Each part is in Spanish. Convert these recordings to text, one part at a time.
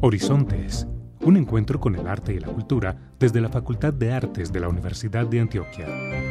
Horizontes, un encuentro con el arte y la cultura desde la Facultad de Artes de la Universidad de Antioquia.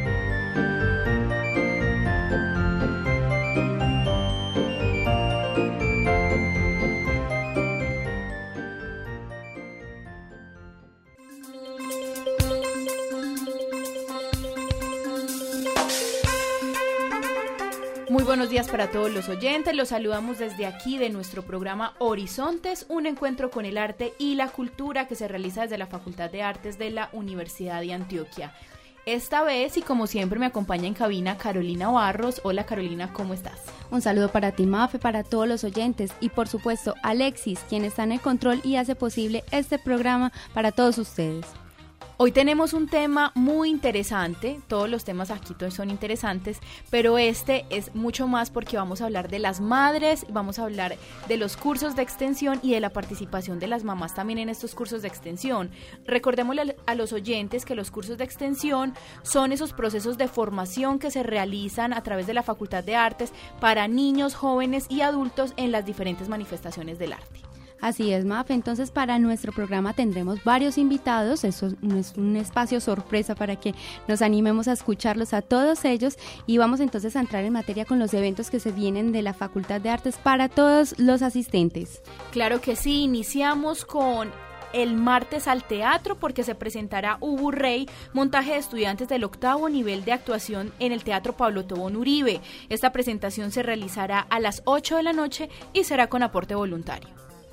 Muy buenos días para todos los oyentes, los saludamos desde aquí de nuestro programa Horizontes, un encuentro con el arte y la cultura que se realiza desde la Facultad de Artes de la Universidad de Antioquia. Esta vez, y como siempre, me acompaña en cabina Carolina Barros. Hola Carolina, ¿cómo estás? Un saludo para ti, Mafe, para todos los oyentes y por supuesto Alexis, quien está en el control y hace posible este programa para todos ustedes. Hoy tenemos un tema muy interesante, todos los temas aquí son interesantes, pero este es mucho más porque vamos a hablar de las madres, vamos a hablar de los cursos de extensión y de la participación de las mamás también en estos cursos de extensión. Recordémosle a los oyentes que los cursos de extensión son esos procesos de formación que se realizan a través de la Facultad de Artes para niños, jóvenes y adultos en las diferentes manifestaciones del arte. Así es, Maf. Entonces, para nuestro programa tendremos varios invitados. Eso es un espacio sorpresa para que nos animemos a escucharlos a todos ellos. Y vamos entonces a entrar en materia con los eventos que se vienen de la Facultad de Artes para todos los asistentes. Claro que sí. Iniciamos con el martes al teatro porque se presentará Ubu Rey, montaje de estudiantes del 8º nivel de actuación en el Teatro Pablo Tobón Uribe. Esta presentación se realizará a las 8 de la noche y será con aporte voluntario.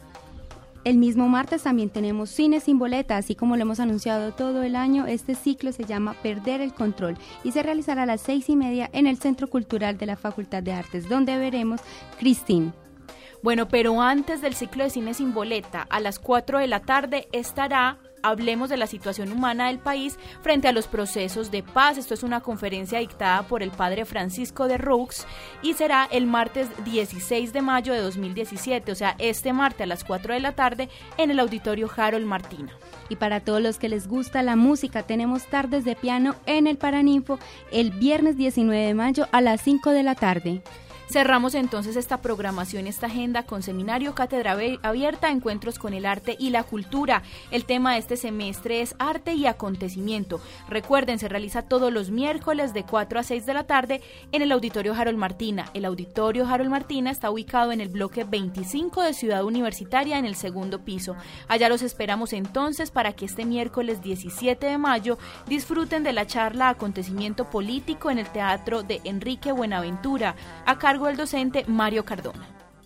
El mismo martes también tenemos Cine sin boleta, así como lo hemos anunciado todo el año. Este ciclo se llama Perder el Control y se realizará a las 6:30 en el Centro Cultural de la Facultad de Artes, donde veremos Christine. Bueno, pero antes del ciclo de Cine sin boleta, a las 4 de la tarde estará Hablemos de la situación humana del país frente a los procesos de paz. Esto es una conferencia dictada por el padre Francisco de Roux y será el martes 16 de mayo de 2017, o sea, este martes a las 4 de la tarde en el Auditorio Harold Martina. Y para todos los que les gusta la música, tenemos tardes de piano en el Paraninfo el viernes 19 de mayo a las 5 de la tarde. Cerramos entonces esta programación, esta agenda con seminario, cátedra abierta, encuentros con el arte y la cultura. El tema de este semestre es arte y acontecimiento. Recuerden, se realiza todos los miércoles de 4 a 6 de la tarde en el Auditorio Harold Martina. El Auditorio Harold Martina está ubicado en el bloque 25 de Ciudad Universitaria en el 2º piso. Allá los esperamos entonces para que este miércoles 17 de mayo disfruten de la charla Acontecimiento Político en el Teatro de Enrique Buenaventura, a cargo del docente Mario Cardona.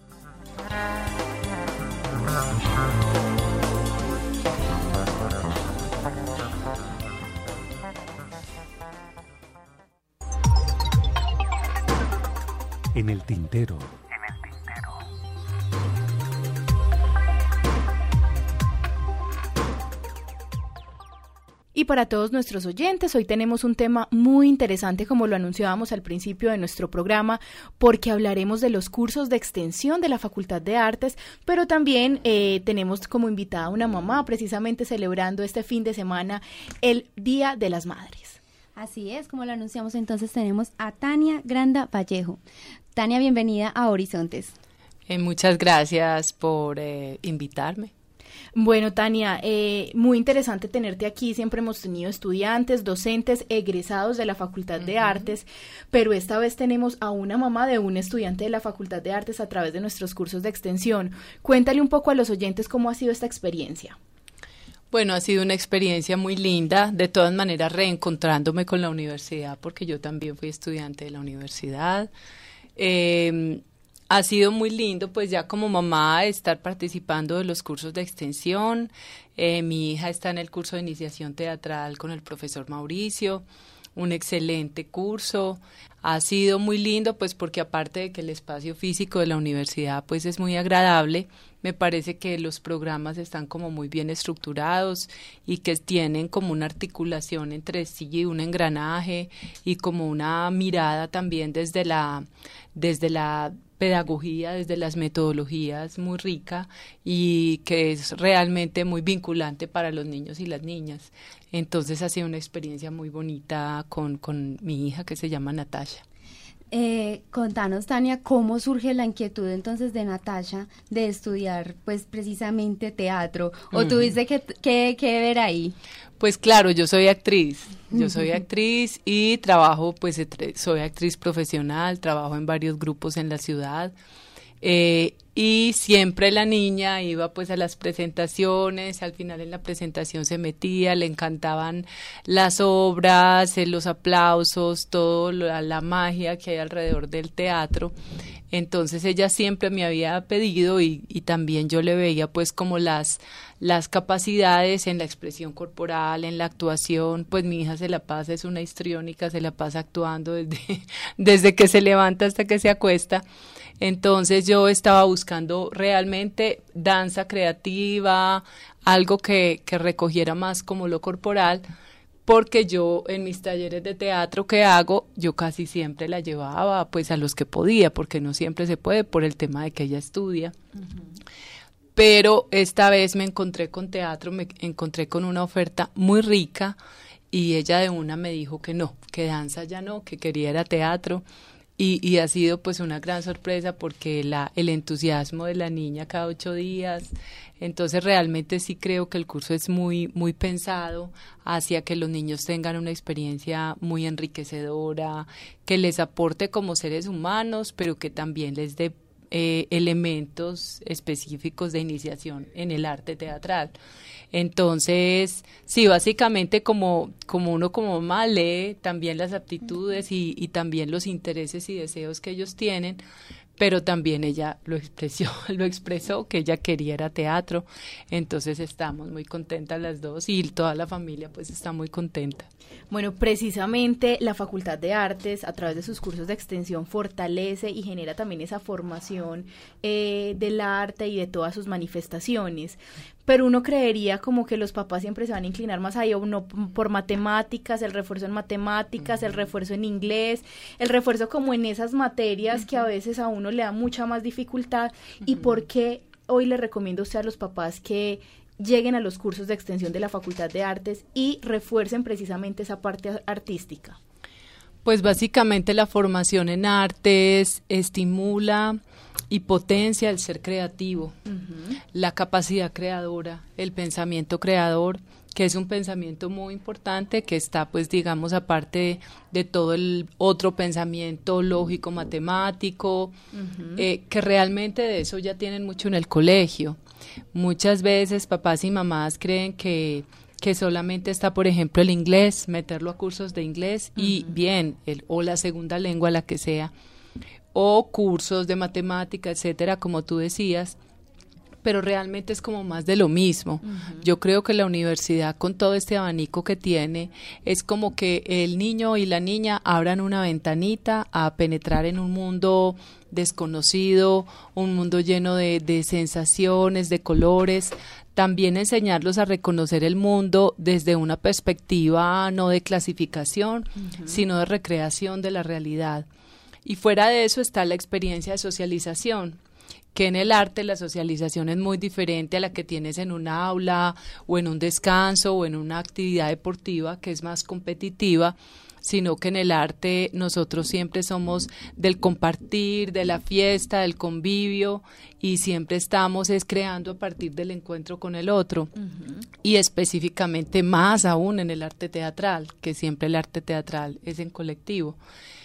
En el tintero. Y para todos nuestros oyentes, hoy tenemos un tema muy interesante, como lo anunciábamos al principio de nuestro programa, porque hablaremos de los cursos de extensión de la Facultad de Artes, pero también tenemos como invitada a una mamá, precisamente celebrando este fin de semana el Día de las Madres. Así es, como lo anunciamos, entonces tenemos a Tania Granda Vallejo. Tania, bienvenida a Horizontes. Muchas gracias por invitarme. Bueno, Tania, muy interesante tenerte aquí. Siempre hemos tenido estudiantes, docentes, egresados de la Facultad de Artes, pero esta vez tenemos a una mamá de un estudiante de la Facultad de Artes a través de nuestros cursos de extensión. Cuéntale un poco a los oyentes cómo ha sido esta experiencia. Bueno, ha sido una experiencia muy linda, de todas maneras reencontrándome con la universidad, porque yo también fui estudiante de la universidad. Ha sido muy lindo, pues ya como mamá, estar participando de los cursos de extensión. Mi hija está en el curso de iniciación teatral con el profesor Mauricio, un excelente curso. Ha sido muy lindo, pues porque aparte de que el espacio físico de la universidad pues es muy agradable, me parece que los programas están como muy bien estructurados y que tienen como una articulación entre sí, un engranaje y como una mirada también desde la pedagogía, desde las metodologías muy rica y que es realmente muy vinculante para los niños y las niñas. Entonces ha sido una experiencia muy bonita con mi hija que se llama Natasha. Contanos, Tania, ¿cómo surge la inquietud entonces de Natasha de estudiar pues precisamente teatro? ¿O tuviste que ver ahí? Pues claro, yo soy actriz y trabajo, pues soy actriz profesional, trabajo en varios grupos en la ciudad. Y siempre la niña iba pues a las presentaciones, al final en la presentación se metía, le encantaban las obras, los aplausos, todo la magia que hay alrededor del teatro. Entonces ella siempre me había pedido y también yo le veía pues como las capacidades en la expresión corporal, en la actuación. Pues mi hija se la pasa, es una histriónica, se la pasa actuando desde que se levanta hasta que se acuesta. Entonces yo estaba buscando realmente danza creativa, algo que recogiera más como lo corporal, porque yo en mis talleres de teatro que hago, yo casi siempre la llevaba pues a los que podía, porque no siempre se puede por el tema de que ella estudia. Pero esta vez me encontré con teatro, me encontré con una oferta muy rica y ella de una me dijo que no, que danza ya no, que quería era teatro. Y ha sido pues una gran sorpresa porque el entusiasmo de la niña cada 8 días, entonces realmente sí creo que el curso es muy, muy pensado hacia que los niños tengan una experiencia muy enriquecedora, que les aporte como seres humanos, pero que también les dé elementos específicos de iniciación en el arte teatral. Entonces, sí, básicamente como uno como mamá lee también las aptitudes y también los intereses y deseos que ellos tienen, pero también ella lo expresó que ella quería era teatro. Entonces estamos muy contentas las dos y toda la familia pues está muy contenta. Bueno, precisamente la Facultad de Artes, a través de sus cursos de extensión, fortalece y genera también esa formación del arte y de todas sus manifestaciones. Pero uno creería como que los papás siempre se van a inclinar más ahí, uno por matemáticas, el refuerzo en matemáticas, el refuerzo en inglés, el refuerzo como en esas materias que a veces a uno le da mucha más dificultad. ¿Y por qué hoy le recomiendo a usted a los papás que lleguen a los cursos de extensión de la Facultad de Artes y refuercen precisamente esa parte artística? Pues básicamente la formación en artes estimula y potencia el ser creativo, la capacidad creadora, el pensamiento creador, que es un pensamiento muy importante que está pues digamos aparte de todo el otro pensamiento lógico matemático, que realmente de eso ya tienen mucho en el colegio. Muchas veces papás y mamás creen que solamente está, por ejemplo, el inglés, meterlo a cursos de inglés y bien, o la segunda lengua, la que sea, o cursos de matemática, etcétera, como tú decías, pero realmente es como más de lo mismo. Yo creo que la universidad, con todo este abanico que tiene, es como que el niño y la niña abran una ventanita a penetrar en un mundo desconocido, un mundo lleno de sensaciones, de colores. También enseñarlos a reconocer el mundo desde una perspectiva no de clasificación, sino de recreación de la realidad. Y fuera de eso está la experiencia de socialización, que en el arte la socialización es muy diferente a la que tienes en un aula o en un descanso o en una actividad deportiva que es más competitiva, sino que en el arte nosotros siempre somos del compartir, de la fiesta, del convivio y siempre estamos creando a partir del encuentro con el otro y específicamente más aún en el arte teatral, que siempre el arte teatral es en colectivo.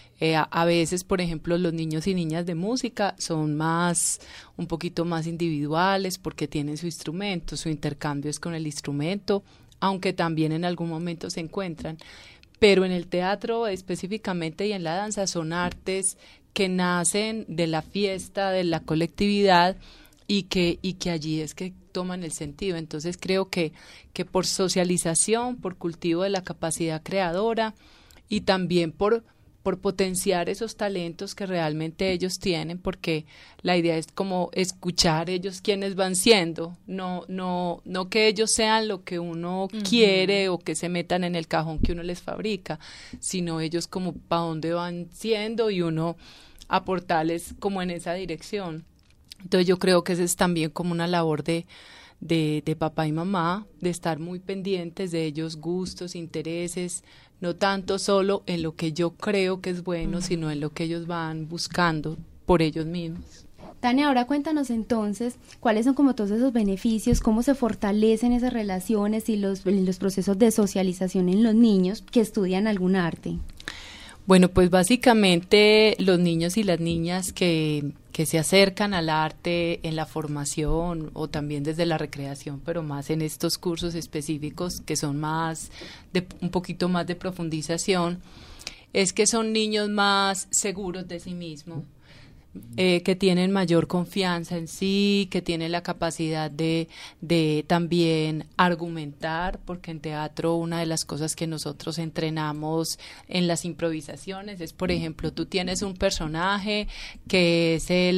A veces, por ejemplo, los niños y niñas de música son un poquito más individuales porque tienen su instrumento, su intercambio es con el instrumento, aunque también en algún momento se encuentran. Pero en el teatro específicamente y en la danza son artes que nacen de la fiesta, de la colectividad y que allí es que toman el sentido. Entonces creo que por socialización, por cultivo de la capacidad creadora y también por potenciar esos talentos que realmente ellos tienen, porque la idea es como escuchar ellos quienes van siendo, no que ellos sean lo que uno quiere o que se metan en el cajón que uno les fabrica, sino ellos como para dónde van siendo y uno aportarles como en esa dirección. Entonces yo creo que esa es también como una labor de de papá y mamá, de estar muy pendientes de ellos, gustos, intereses, no tanto solo en lo que yo creo que es bueno, sino en lo que ellos van buscando por ellos mismos. Tania, ahora cuéntanos entonces cuáles son como todos esos beneficios, cómo se fortalecen esas relaciones y los procesos de socialización en los niños que estudian algún arte. Bueno, pues básicamente los niños y las niñas que se acercan al arte en la formación o también desde la recreación, pero más en estos cursos específicos que son más un poquito más de profundización, es que son niños más seguros de sí mismos. Que tienen mayor confianza en sí, que tienen la capacidad de también argumentar, porque en teatro una de las cosas que nosotros entrenamos en las improvisaciones es, por ejemplo, tú tienes un personaje que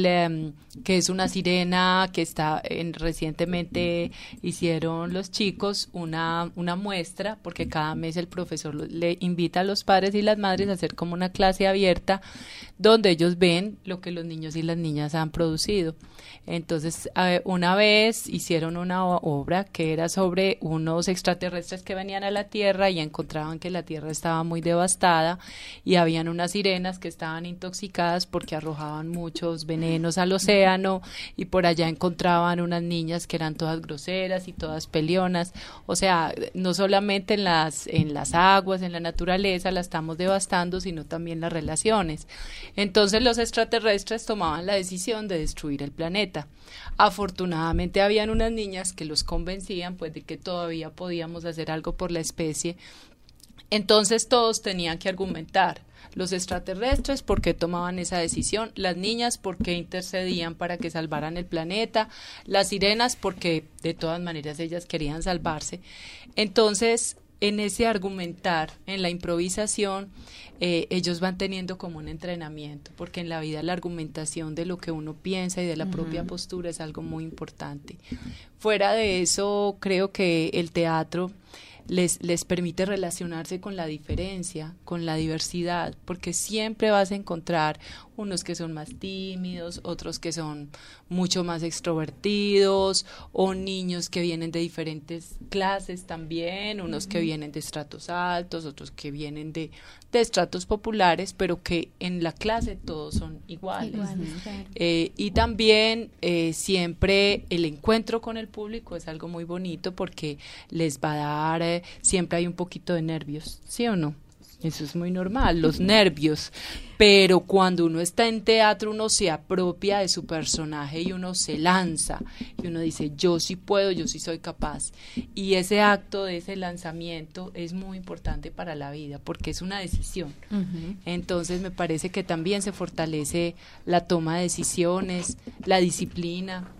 es una sirena que recientemente hicieron los chicos una muestra, porque cada mes el profesor le invita a los padres y las madres a hacer como una clase abierta donde ellos ven lo que los niños y las niñas han producido. Entonces, una vez hicieron una obra que era sobre unos extraterrestres que venían a la Tierra y encontraban que la Tierra estaba muy devastada y habían unas sirenas que estaban intoxicadas porque arrojaban muchos venenos al océano, y por allá encontraban unas niñas que eran todas groseras y todas peleonas. O sea, no solamente en las aguas, en la naturaleza la estamos devastando, sino también las relaciones. Entonces los extraterrestres tomaban la decisión de destruir el planeta. Afortunadamente habían unas niñas que los convencían pues de que todavía podíamos hacer algo por la especie. Entonces todos tenían que argumentar. Los extraterrestres, ¿por qué tomaban esa decisión? Las niñas, ¿por qué intercedían para que salvaran el planeta? Las sirenas, porque de todas maneras ellas querían salvarse. Entonces, en ese argumentar, en la improvisación, ellos van teniendo como un entrenamiento, porque en la vida la argumentación de lo que uno piensa y de la propia postura es algo muy importante. Fuera de eso, creo que el teatro les permite relacionarse con la diferencia, con la diversidad, porque siempre vas a encontrar unos que son más tímidos, otros que son mucho más extrovertidos, o niños que vienen de diferentes clases también, unos que vienen de estratos altos, otros que vienen de estratos populares, pero que en la clase todos son iguales. Claro. Y también siempre el encuentro con el público es algo muy bonito, porque les va a dar, siempre hay un poquito de nervios, ¿sí o no? Eso es muy normal, los nervios, pero cuando uno está en teatro uno se apropia de su personaje y uno se lanza y uno dice yo sí puedo, yo sí soy capaz, y ese acto de ese lanzamiento es muy importante para la vida porque es una decisión. Entonces me parece que también se fortalece la toma de decisiones, la disciplina,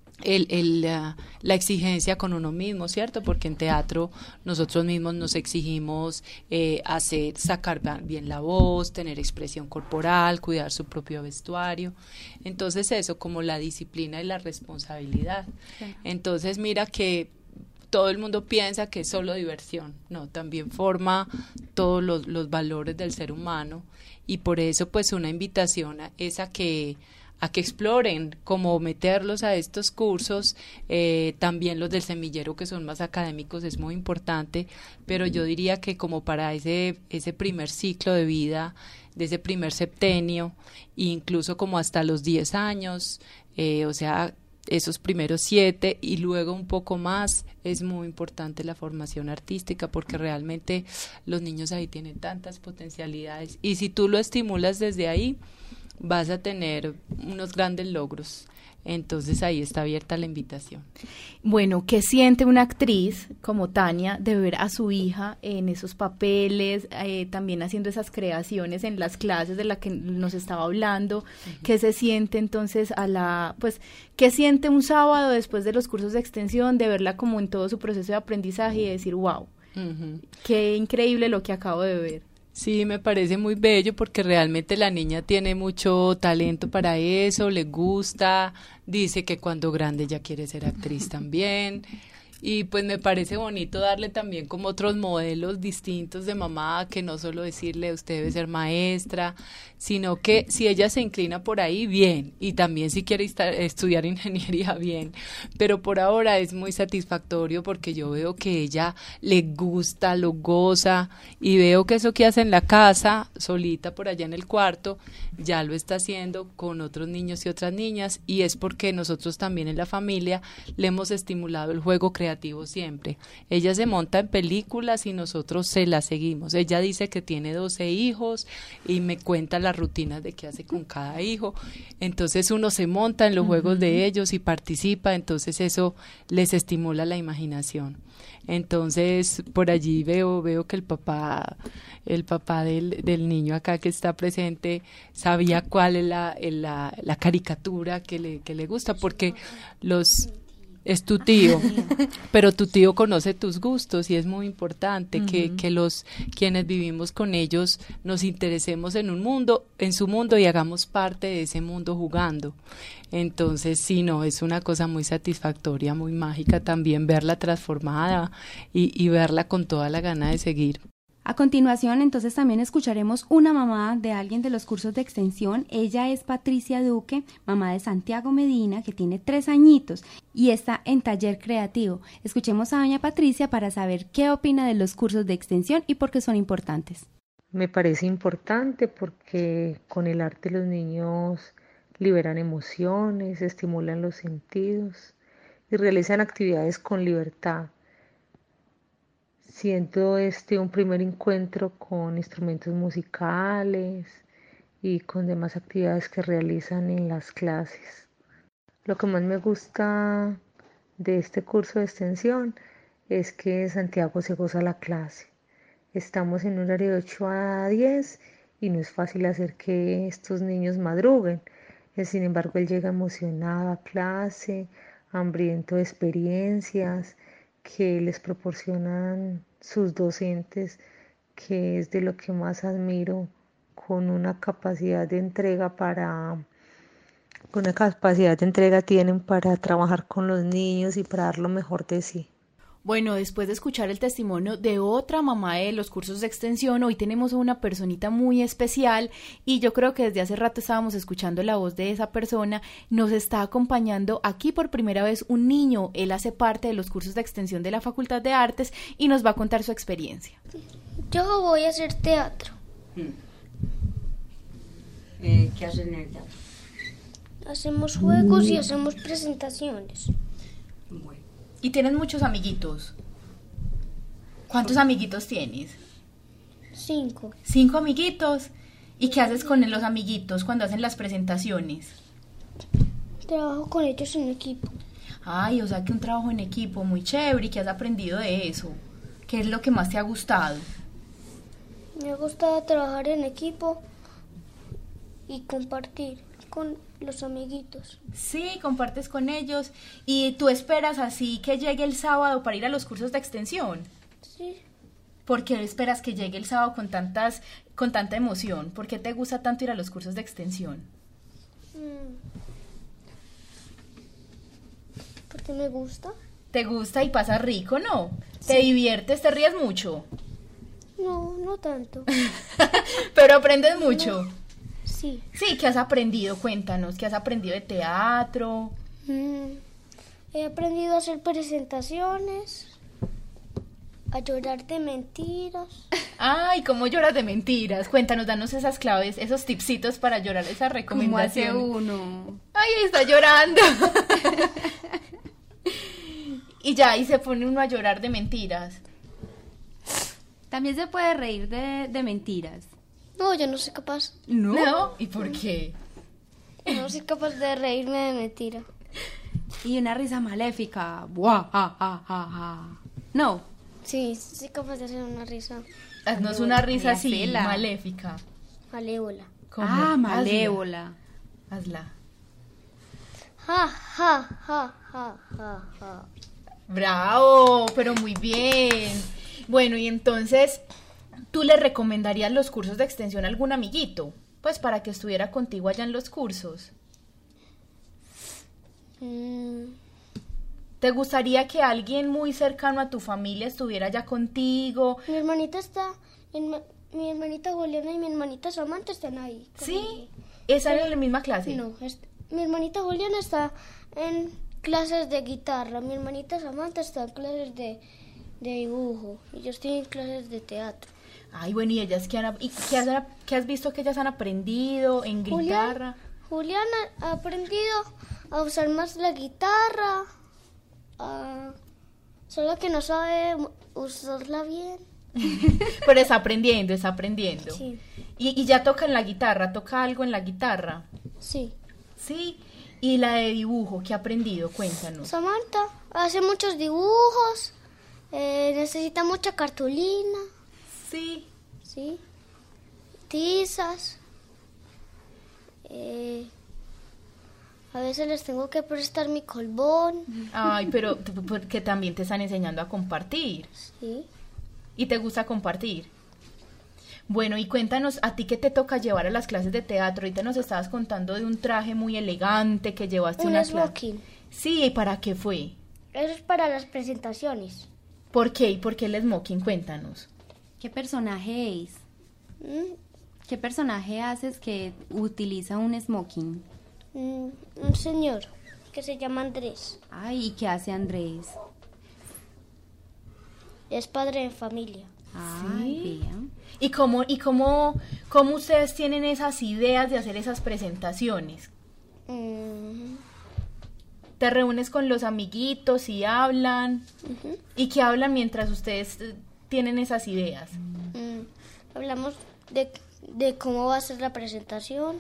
la exigencia con uno mismo, ¿cierto? Porque en teatro nosotros mismos nos exigimos sacar bien la voz, tener expresión corporal, cuidar su propio vestuario. Entonces eso, como la disciplina y la responsabilidad. Sí. Entonces mira que todo el mundo piensa que es solo diversión, no, también forma todos los valores del ser humano, y por eso pues una invitación es a que exploren cómo meterlos a estos cursos, también los del semillero que son más académicos es muy importante, pero yo diría que como para ese primer ciclo de vida, de ese primer septenio, incluso como hasta los 10 años, o sea, esos primeros 7 y luego un poco más, es muy importante la formación artística, porque realmente los niños ahí tienen tantas potencialidades, y si tú lo estimulas desde ahí, vas a tener unos grandes logros. Entonces ahí está abierta la invitación. Bueno, ¿qué siente una actriz como Tania de ver a su hija en esos papeles, también haciendo esas creaciones en las clases de las que nos estaba hablando? ¿Qué se siente entonces qué siente un sábado después de los cursos de extensión de verla como en todo su proceso de aprendizaje y decir, wow, qué increíble lo que acabo de ver? Sí, me parece muy bello porque realmente la niña tiene mucho talento para eso, le gusta, dice que cuando grande ya quiere ser actriz también, y pues me parece bonito darle también como otros modelos distintos de mamá, que no solo decirle usted debe ser maestra, sino que si ella se inclina por ahí, bien, y también si quiere estudiar ingeniería, bien, pero por ahora es muy satisfactorio porque yo veo que ella le gusta, lo goza, y veo que eso que hace en la casa, solita por allá en el cuarto, ya lo está haciendo con otros niños y otras niñas, y es porque nosotros también en la familia le hemos estimulado el juego creativo siempre. Ella se monta en películas y nosotros se la seguimos. Ella dice que tiene 12 hijos y me cuenta las rutinas de qué hace con cada hijo. Entonces uno se monta en los juegos de ellos y participa, entonces eso les estimula la imaginación. Entonces por allí veo que el papá del niño acá que está presente sabía cuál es la caricatura que le gusta, porque es tu tío, pero tu tío conoce tus gustos y es muy importante que quienes vivimos con ellos nos interesemos en su mundo y hagamos parte de ese mundo jugando. Entonces, sí, no, es una cosa muy satisfactoria, muy mágica también verla transformada y verla con toda la gana de seguir. A continuación, entonces, también escucharemos una mamá de alguien de los cursos de extensión. Ella es Patricia Duque, mamá de Santiago Medina, que tiene 3 añitos y está en taller creativo. Escuchemos a doña Patricia para saber qué opina de los cursos de extensión y por qué son importantes. Me parece importante porque con el arte los niños liberan emociones, estimulan los sentidos y realizan actividades con libertad. Siento un primer encuentro con instrumentos musicales y con demás actividades que realizan en las clases. Lo que más me gusta de este curso de extensión es que Santiago se goza la clase. Estamos en un horario de 8 a 10 y no es fácil hacer que estos niños madruguen. Sin embargo, él llega emocionado a clase, hambriento de experiencias que les proporcionan sus docentes, que es de lo que más admiro, con una capacidad de entrega tienen para trabajar con los niños y para dar lo mejor de sí. Bueno, después de escuchar el testimonio de otra mamá de los cursos de extensión, hoy tenemos a una personita muy especial y yo creo que desde hace rato estábamos escuchando la voz de esa persona. Nos está acompañando aquí por primera vez un niño. Él hace parte de los cursos de extensión de la Facultad de Artes y nos va a contar su experiencia. Yo voy a hacer teatro. ¿Qué hacen en el teatro? Hacemos juegos y hacemos presentaciones. Bueno. ¿Y tienes muchos amiguitos? ¿Cuántos amiguitos tienes? 5. 5 amiguitos. ¿Y qué haces con los amiguitos cuando hacen las presentaciones? Trabajo con ellos en equipo. Ay, o sea que un trabajo en equipo muy chévere. ¿Y qué has aprendido de eso? ¿Qué es lo que más te ha gustado? Me ha gustado trabajar en equipo y compartir con los amiguitos. Sí, compartes con ellos. ¿Y tú esperas así que llegue el sábado para ir a los cursos de extensión? Sí. ¿Por qué esperas que llegue el sábado con tanta emoción? ¿Por qué te gusta tanto ir a los cursos de extensión? Porque me gusta. ¿Te gusta y pasa rico, no? Sí. ¿Te diviertes, te ríes mucho? No, no tanto. ¿Pero aprendes mucho? No. Sí. Sí, ¿qué has aprendido? Cuéntanos, ¿qué has aprendido de teatro? He aprendido a hacer presentaciones, a llorar de mentiras. Ay, ¿cómo lloras de mentiras? Cuéntanos, danos esas claves, esos tipsitos para llorar, esa recomendación. ¿Cómo hace uno? Ay, está llorando. Y ya, y se pone uno a llorar de mentiras. También se puede reír de mentiras. No, yo no soy capaz. ¿No? ¿Y por qué? No soy capaz de reírme de mentira. Y una risa maléfica. ¡Buah! ¡Ja, ja, ja, ja! ¿No? Sí, soy capaz de hacer una risa. Haznos una risa así, maléfica. Malévola. ¿Cómo? Ah, malévola. Hazla. Ja, ja, ja, ja, ja, ja. ¡Bravo! Pero muy bien. Bueno, y entonces, ¿tú le recomendarías los cursos de extensión a algún amiguito? Pues para que estuviera contigo allá en los cursos. ¿Te gustaría que alguien muy cercano a tu familia estuviera ya contigo? Mi hermanita mi hermanita Juliana y mi hermanita Samantha están ahí. ¿Sí? ¿Están en la misma clase? No, mi hermanita Juliana está en clases de guitarra, mi hermanita Samantha está en clases de dibujo y yo estoy en clases de teatro. Ay, bueno, ¿y ellas qué has visto que ellas han aprendido en guitarra? Juliana ha aprendido a usar más la guitarra, solo que no sabe usarla bien. Pero está aprendiendo. Sí. ¿Y ya toca en la guitarra? ¿Toca algo en la guitarra? Sí. Sí. ¿Y la de dibujo? ¿Qué ha aprendido? Cuéntanos. Samantha hace muchos dibujos, necesita mucha cartulina. Sí. Sí. Tizas. A veces les tengo que prestar mi colbón. Ay, pero porque también te están enseñando a compartir. Sí. ¿Y te gusta compartir? Bueno, y cuéntanos, ¿a ti qué te toca llevar a las clases de teatro? Ahorita nos estabas contando de un traje muy elegante que llevaste a una clase. Un smoking. Sí, ¿y para qué fue? Eso es para las presentaciones. ¿Por qué? ¿Y por qué el smoking? Cuéntanos. ¿Qué personaje es? ¿Qué personaje haces que utiliza un smoking? Un señor que se llama Andrés. Ay, ¿y qué hace Andrés? Es padre de familia. Ay, vean. ¿Y cómo ustedes tienen esas ideas de hacer esas presentaciones? ¿Te reúnes con los amiguitos y hablan? ¿Y qué hablan mientras ustedes tienen esas ideas? Hablamos de cómo va a ser la presentación.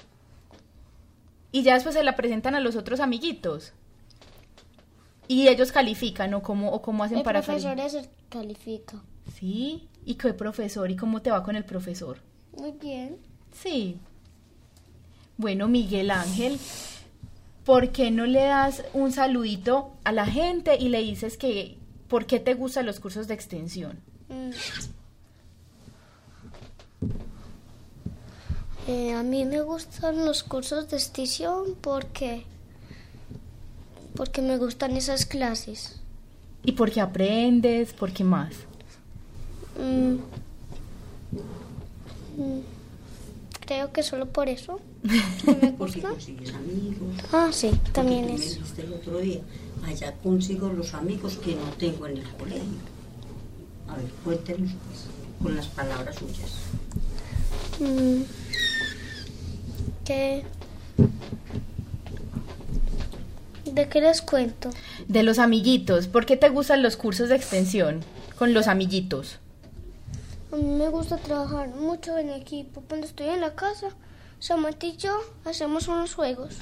Y ya después se la presentan a los otros amiguitos. ¿Y ellos califican o cómo hacen para calificar? El profesor califica. ¿Sí? ¿Y qué profesor? ¿Y cómo te va con el profesor? Muy bien. Sí. Bueno, Miguel Ángel, ¿por qué no le das un saludito a la gente y le dices que por qué te gustan los cursos de extensión? A mí me gustan los cursos de extensión porque me gustan esas clases. ¿Y por qué aprendes? ¿Por qué más? Creo que solo por eso. ¿Me Porque gusta? consigues amigos. Ah, sí, también Porque tú es. me dijiste el otro día, allá consigo los amigos que no tengo en el colegio. A ver, cuéntenos pues, con las palabras suyas. ¿De qué les cuento? De los amiguitos. ¿Por qué te gustan los cursos de extensión con los amiguitos? A mí me gusta trabajar mucho en equipo. Cuando estoy en la casa, Samantha y yo hacemos unos juegos.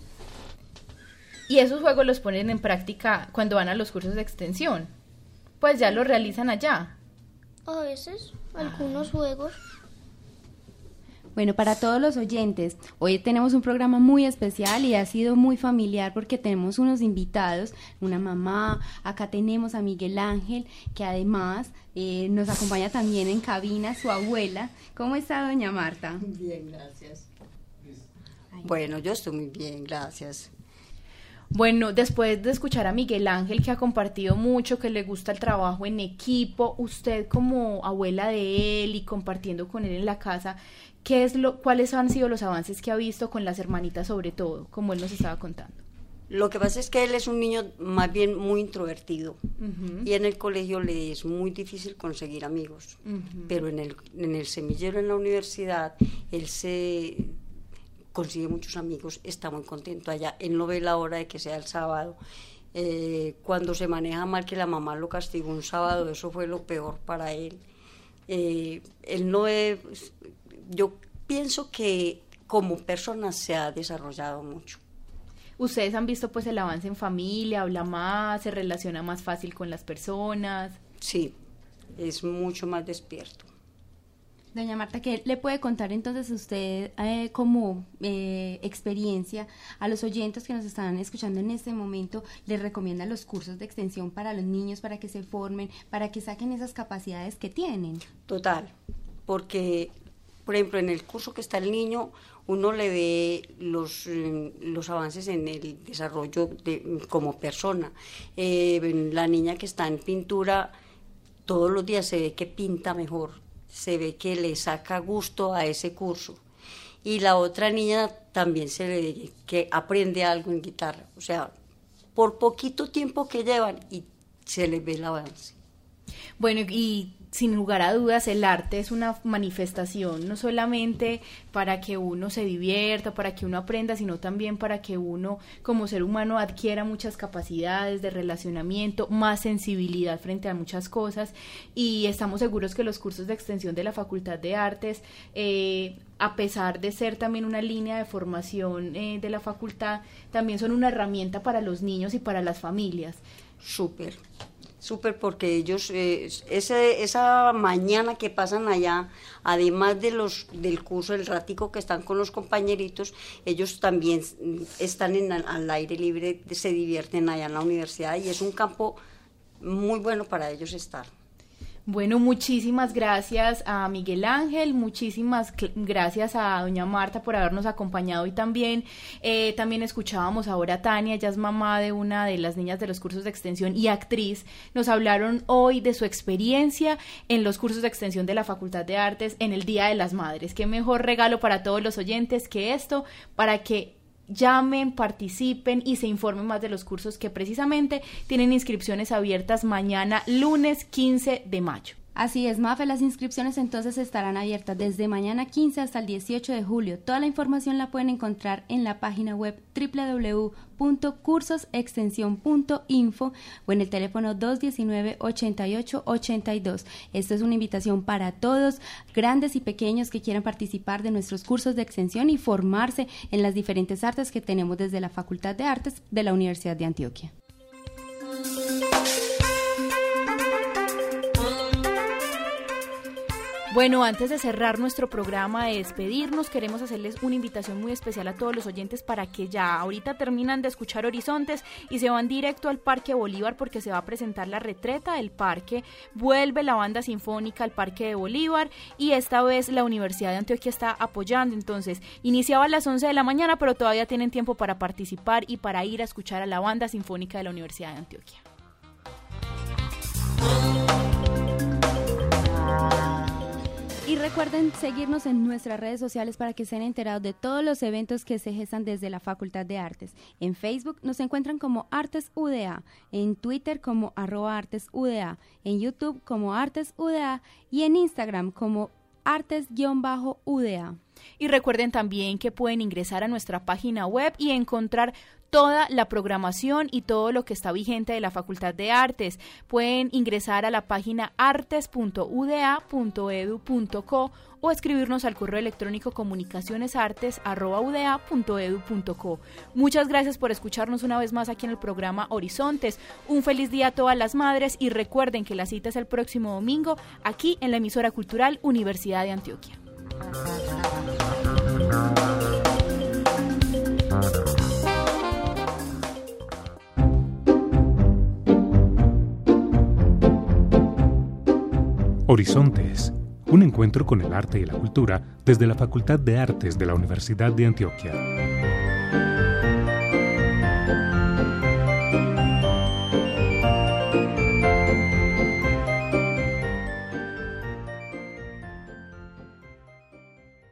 ¿Y esos juegos los ponen en práctica cuando van a los cursos de extensión? Pues ya los realizan allá. A veces, algunos juegos. Bueno, para todos los oyentes, hoy tenemos un programa muy especial y ha sido muy familiar porque tenemos unos invitados, una mamá, acá tenemos a Miguel Ángel, que además nos acompaña también en cabina su abuela. ¿Cómo está doña Marta? Bien, gracias. Bueno, yo estoy muy bien, gracias. Bueno, después de escuchar a Miguel Ángel, que ha compartido mucho, que le gusta el trabajo en equipo, usted como abuela de él y compartiendo con él en la casa, ¿cuáles han sido los avances que ha visto con las hermanitas sobre todo, como él nos estaba contando? Lo que pasa es que él es un niño más bien muy introvertido y en el colegio le es muy difícil conseguir amigos, pero en el semillero, en la universidad, él se consigue muchos amigos, está muy contento allá. Él no ve la hora de que sea el sábado. Cuando se maneja mal, que la mamá lo castigó un sábado, eso fue lo peor para él. Él no ve... Yo pienso que como persona se ha desarrollado mucho. ¿Ustedes han visto pues el avance en familia, habla más, se relaciona más fácil con las personas? Sí, es mucho más despierto. Doña Marta, ¿qué le puede contar entonces usted como experiencia a los oyentes que nos están escuchando en este momento? ¿Les recomienda los cursos de extensión para los niños, para que se formen, para que saquen esas capacidades que tienen? Total, porque, por ejemplo, en el curso que está el niño, uno le ve los avances en el desarrollo como persona. La niña que está en pintura, todos los días se ve que pinta mejor, se ve que le saca gusto a ese curso. Y la otra niña también se le ve que aprende algo en guitarra. O sea, por poquito tiempo que llevan y se les ve el avance. Bueno, y sin lugar a dudas, el arte es una manifestación no solamente para que uno se divierta, para que uno aprenda, sino también para que uno como ser humano adquiera muchas capacidades de relacionamiento, más sensibilidad frente a muchas cosas, y estamos seguros que los cursos de extensión de la Facultad de Artes, a pesar de ser también una línea de formación de la facultad, también son una herramienta para los niños y para las familias. Súper, porque ellos, esa mañana que pasan allá, además del curso, el ratico que están con los compañeritos, ellos también están al aire libre, se divierten allá en la universidad y es un campo muy bueno para ellos estar. Bueno, muchísimas gracias a Miguel Ángel, muchísimas gracias a doña Marta por habernos acompañado, y también escuchábamos ahora a Tania, ella es mamá de una de las niñas de los cursos de extensión y actriz. Nos hablaron hoy de su experiencia en los cursos de extensión de la Facultad de Artes en el Día de las Madres. Qué mejor regalo para todos los oyentes que esto, para que llamen, participen y se informen más de los cursos que precisamente tienen inscripciones abiertas mañana, lunes 15 de mayo. Así es, Mafe, las inscripciones entonces estarán abiertas desde mañana 15 hasta el 18 de julio. Toda la información la pueden encontrar en la página web www.cursosextensión.info o en el teléfono 219-8882. Esto es una invitación para todos, grandes y pequeños, que quieran participar de nuestros cursos de extensión y formarse en las diferentes artes que tenemos desde la Facultad de Artes de la Universidad de Antioquia. Bueno, antes de cerrar nuestro programa, de despedirnos, queremos hacerles una invitación muy especial a todos los oyentes para que ya ahorita terminan de escuchar Horizontes y se van directo al Parque Bolívar, porque se va a presentar la retreta del parque. Vuelve la banda sinfónica al Parque de Bolívar y esta vez la Universidad de Antioquia está apoyando. Entonces, iniciaba a las 11 de la mañana, pero todavía tienen tiempo para participar y para ir a escuchar a la banda sinfónica de la Universidad de Antioquia. Y recuerden seguirnos en nuestras redes sociales para que estén enterados de todos los eventos que se gestan desde la Facultad de Artes. En Facebook nos encuentran como Artes UDA, en Twitter como @ArtesUDA, en YouTube como Artes UDA y en Instagram como Artes_UDA. Y recuerden también que pueden ingresar a nuestra página web y encontrar toda la programación y todo lo que está vigente de la Facultad de Artes. Pueden ingresar a la página artes.uda.edu.co o escribirnos al correo electrónico comunicacionesartes@uda.edu.co. Muchas gracias por escucharnos una vez más aquí en el programa Horizontes. Un feliz día a todas las madres y recuerden que la cita es el próximo domingo aquí en la emisora cultural Universidad de Antioquia. Horizontes, un encuentro con el arte y la cultura desde la Facultad de Artes de la Universidad de Antioquia.